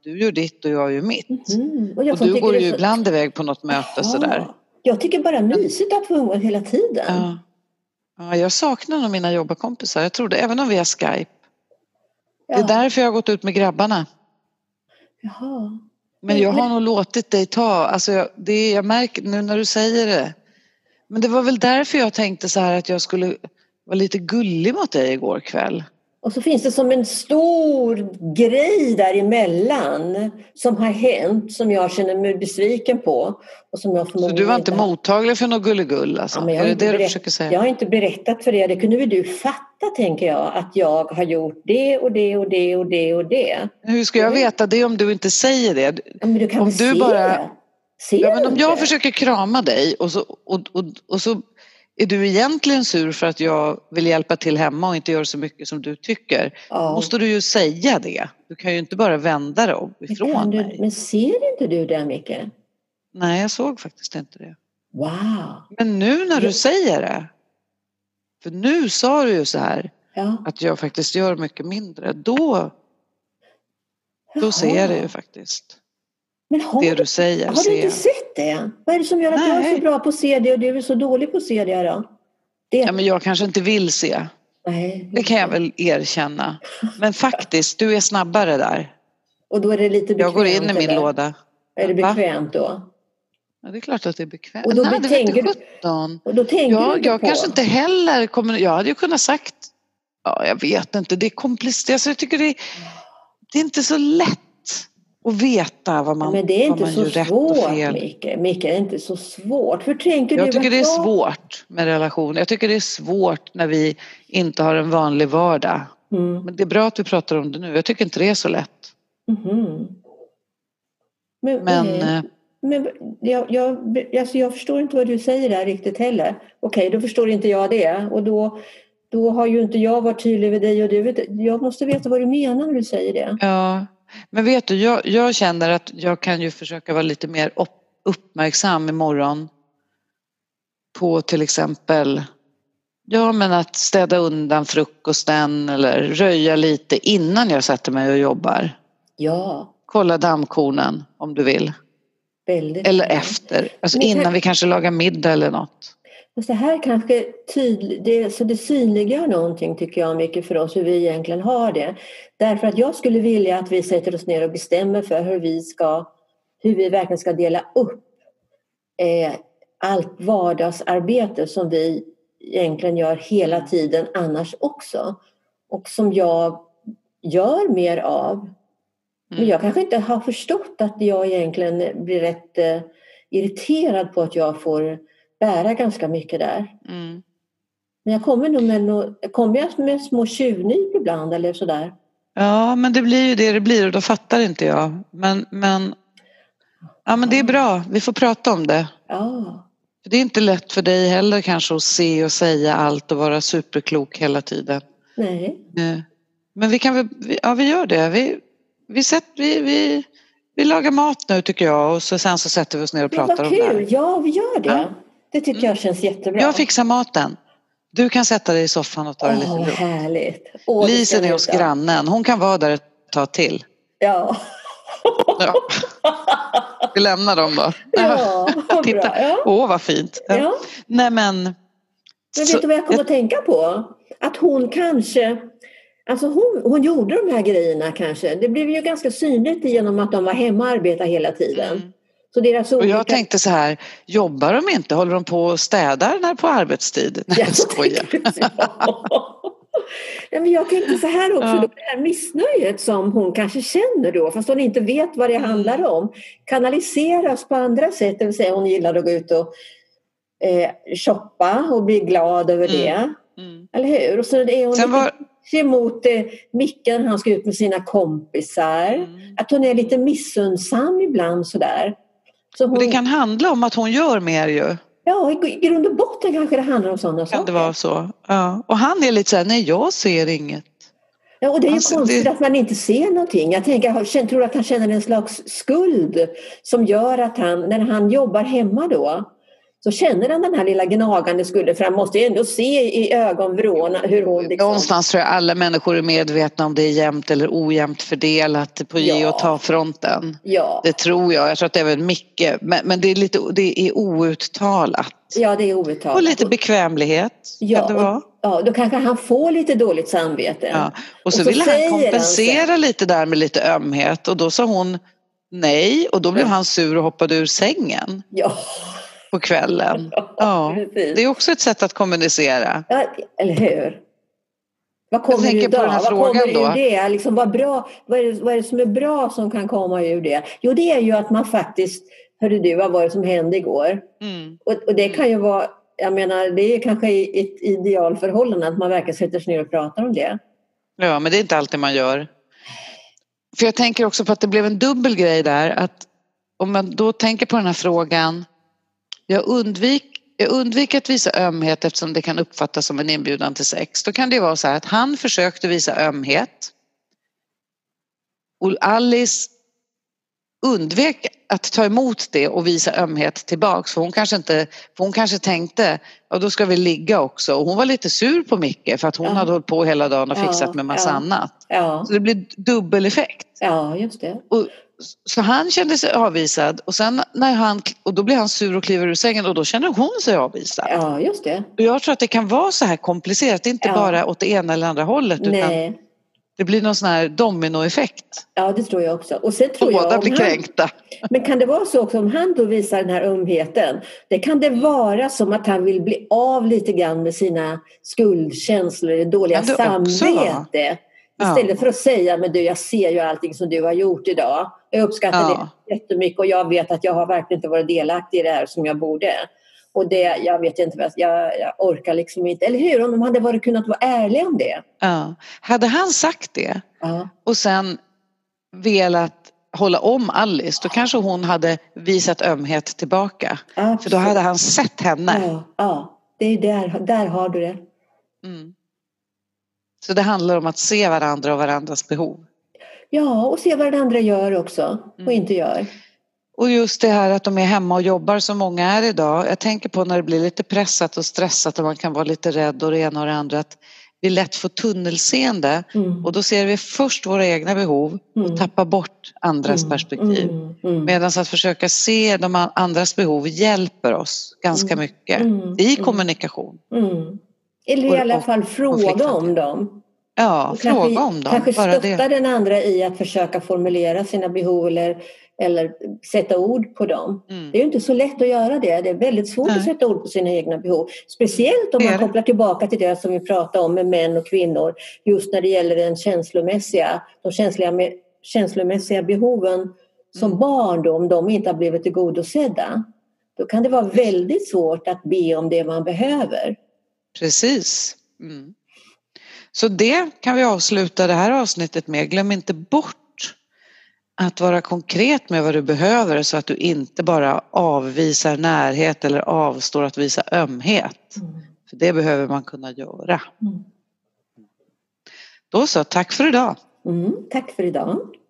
du gör ditt och jag gör mitt. Och du går ju ibland iväg på något möte sådär. Jag tycker bara mysigt att få umgås hela tiden. Ja, jag saknar nog mina jobbarkompisar. Jag tror det, även om vi har Skype. Det är därför jag har gått ut med grabbarna. Jaha. Men jag har nog låtit dig ta, alltså jag märker nu när du säger det. Men det var väl därför jag tänkte så här att jag skulle vara lite gullig mot dig igår kväll. Och så finns det som en stor grej däremellan som har hänt, som jag känner mig besviken på. Och som jag så du var inte mottaglig för något gulligull alltså? Ja, är det du försöker säga? Jag har inte berättat för det. Det kunde väl du fatta, tänker jag. Att jag har gjort det och det och det och det och det. Hur ska jag veta det om du inte säger det? Ja, men du kan om väl du se bara... det? Men om jag försöker krama dig och så är du egentligen sur för att jag vill hjälpa till hemma och inte gör så mycket som du tycker. Måste du ju säga det. Du kan ju inte bara vända dig ifrån mig. Men ser inte du det, Micke? Nej, jag såg faktiskt inte det. Wow. Men nu när du säger det. För nu sa du ju så här. Att jag faktiskt gör mycket mindre. Då ser jag det ju faktiskt. Men det du säger. Har du inte sett det? Vad är det som gör att jag är så bra på att se det och du är så dålig på att se det då? Ja, men jag kanske inte vill se. Nej. Det kan jag väl erkänna. Men faktiskt, du är snabbare där. Och då är det lite bekvämt. Jag går in i min låda. Är det bekvämt då? Ja, det är klart att det är bekvämt. Och då Nej, det vet du 17. Och då tänker du jag på. Kanske inte heller kommer... Jag hade ju kunnat sagt... Ja, jag vet inte. Det är komplicerat. Alltså, jag tycker det är inte så lätt att veta vad man gör rätt och fel. Men det är inte så svårt, Micke. Det är inte så svårt. Hur tänker jag tycker det är svårt med relation. Jag tycker det är svårt när vi inte har en vanlig vardag. Men det är bra att vi pratar om det nu. Jag tycker inte det är så lätt. Men jag förstår inte vad du säger där riktigt heller. Okej, då förstår inte jag det. Och då har ju inte jag varit tydlig med dig. Och jag måste veta vad du menar när du säger det. Ja, men vet du, jag känner att jag kan ju försöka vara lite mer uppmärksam imorgon. På till exempel, men att städa undan frukosten eller röja lite innan jag sätter mig och jobbar. Ja. Kolla dammkornen om du vill. Väldigt eller bra. Efter, alltså innan vi kanske lagar middag eller något. Så här kanske det synliggör någonting, tycker jag, mycket för oss hur vi egentligen har det. Därför att jag skulle vilja att vi sätter oss ner och bestämmer för hur vi verkligen ska dela upp allt vardagsarbete som vi egentligen gör hela tiden annars också. Och som jag gör mer av. Men jag kanske inte har förstått att jag egentligen blir rätt irriterad på att jag får bära ganska mycket där. Men jag kommer med små tjuvnyp ibland eller sådär. Ja, men det blir ju det blir och då fattar inte jag. Men det är bra, vi får prata om det. Ja. För det är inte lätt för dig heller kanske att se och säga allt och vara superklok hela tiden. Nej. Men vi gör det. Vi lagar mat nu, tycker jag, och sen så sätter vi oss ner och pratar om det här. Ja, vi gör det. Ja. Det tycker jag känns jättebra. Jag fixar maten. Du kan sätta dig i soffan och ta det lite lugnt. Härligt. Lisen är hos grannen. Hon kan vara där ett tag till. Ja. Vi lämnar dem då. Ja, titta. Bra. Ja. Vad fint. Ja. Nej, men vet du vad jag kommer att tänka på? Att hon kanske... Alltså hon gjorde de här grejerna kanske. Det blev ju ganska synligt genom att de var hemma och arbetade hela tiden. Så deras och jag tänkte så här, jobbar de inte? Håller de på och städar när på arbetstid? Nej, jag skojar. Ja, men jag tänkte så här också, då, det här missnöjet som hon kanske känner då, fast hon inte vet vad det handlar om, kanaliseras på andra sätt. Det vill säga hon gillar att gå ut och shoppa och bli glad över det. Eller hur? Och så är hon emot Micke, han ska ut med sina kompisar. Att hon är lite missundsam ibland sådär. Så hon... Det kan handla om att hon gör mer ju. Ja, i grund och botten kanske det handlar om sådana saker. Kan det vara så? Ja. Och han är lite såhär, nej jag ser inget. Ja, och det är ju konstigt att man inte ser någonting. Jag tror att han känner en slags skuld som gör att han, när han jobbar hemma då, så känner han den här lilla gnagande skulden, för han måste ju ändå se i ögonvrån hur hon liksom... Någonstans tror jag alla människor är medvetna om det är jämnt eller ojämnt fördelat på ge och ta fronten. Ja. Det tror jag. Jag tror att det är även mycket. Men det är outtalat. Ja, det är outtalat. Och lite bekvämlighet. Ja, kan det vara. Ja, då kanske han får lite dåligt samvete. Ja. Och så ville han kompensera lite där med lite ömhet. Och då sa hon nej. Och då blev han sur och hoppade ur sängen. Ja. På kvällen. Ja. Det är också ett sätt att kommunicera. Ja, eller hur? Vad kommer det då? Vad kommer ur det? Liksom, vad är det som är bra som kan komma ur det? Jo, det är ju att man faktiskt, hörde du, vad var det som hände igår? Och det kan ju vara, jag menar, det är kanske ett idealförhållande att man verkligen sätter sig ner och pratar om det. Ja, men det är inte alltid man gör. För jag tänker också på att det blev en dubbel grej där. Att om man då tänker på den här frågan, jag undviker att visa ömhet eftersom det kan uppfattas som en inbjudan till sex. Då kan det vara så här att han försökte visa ömhet och Alice undvek att ta emot det och visa ömhet tillbaks. För hon kanske tänkte, ja då ska vi ligga också. Och hon var lite sur på Micke för att hon hade hållit på hela dagen och fixat med massa annat. Ja. Så det blir dubbel effekt. Ja, just det. Så han kände sig avvisad och sen och då blir han sur och kliver ur sängen och då känner hon sig avvisad. Ja, just det. Och jag tror att det kan vara så här komplicerat, inte bara åt det ena eller andra hållet. Nej. Utan det blir någon sån här dominoeffekt. Ja, det tror jag också. Och sen tror båda blir kränkta. Men kan det vara så också om han då visar den här ömheten? Det kan det vara som att han vill bli av lite grann med sina skuldkänslor, det dåliga samvete. Istället för att säga, men du, jag ser ju allting som du har gjort idag. Jag uppskattar det jättemycket och jag vet att jag har verkligen inte varit delaktig i det här som jag borde. Och det, jag vet inte, jag orkar liksom inte. Eller hur, om de hade kunnat vara ärliga om det. Ja. Hade han sagt det och sen velat hålla om Alice, då kanske hon hade visat ömhet tillbaka. Absolut. För då hade han sett henne. Ja. Det är där har du det. Så det handlar om att se varandra och varandras behov. Ja, och se vad den andra gör också och inte gör. Och just det här att de är hemma och jobbar som många är idag. Jag tänker på när det blir lite pressat och stressat och man kan vara lite rädd och det ena och det andra. Att vi lätt får tunnelseende och då ser vi först våra egna behov och tappar bort andras perspektiv. Medan att försöka se de andras behov hjälper oss ganska mycket i kommunikation. Eller i alla fall fråga om dem. Ja, fråga om dem. Kanske stötta den andra i att försöka formulera sina behov eller sätta ord på dem. Det är ju inte så lätt att göra det. Det är väldigt svårt att sätta ord på sina egna behov. Speciellt om man kopplar tillbaka till det som vi pratade om med män och kvinnor. Just när det gäller de känslomässiga behoven som barn då, om de inte har blivit tillgodosedda. Då kan det vara väldigt svårt att be om det man behöver. Precis. Så det kan vi avsluta det här avsnittet med. Glöm inte bort att vara konkret med vad du behöver så att du inte bara avvisar närhet eller avstår att visa ömhet. För det behöver man kunna göra. Då så, tack för idag. Tack för idag.